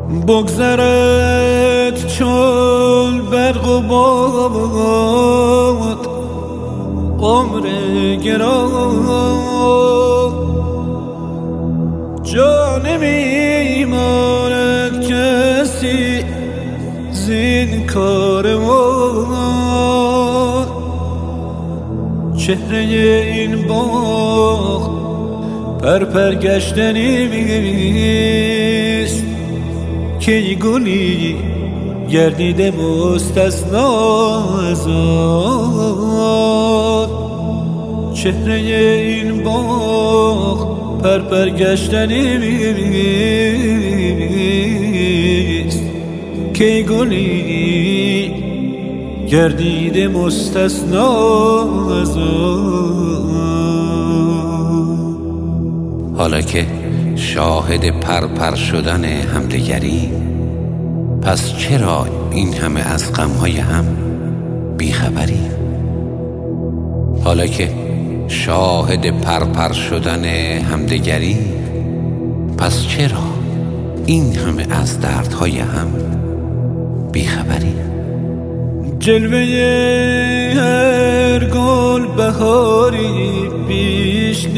بگذرد چون برق و باد عمر گران، جا نمیماند کسی زین کاروان. چهره این باغ پرپرگشتنی نیست، که گلی گردیده مستثنا از آن. چهره این باغ پرپرگشتنی نیست، که گلی گردیده مستثنا از آن. حالا که شاهد پرپر شدن همدیگری، پس چرا این همه از غمهای هم بیخبری؟ حالا که شاهد پرپر شدن همدیگری، پس چرا این همه از دردهای هم بیخبری؟ جلوه هر گل بهاری بیش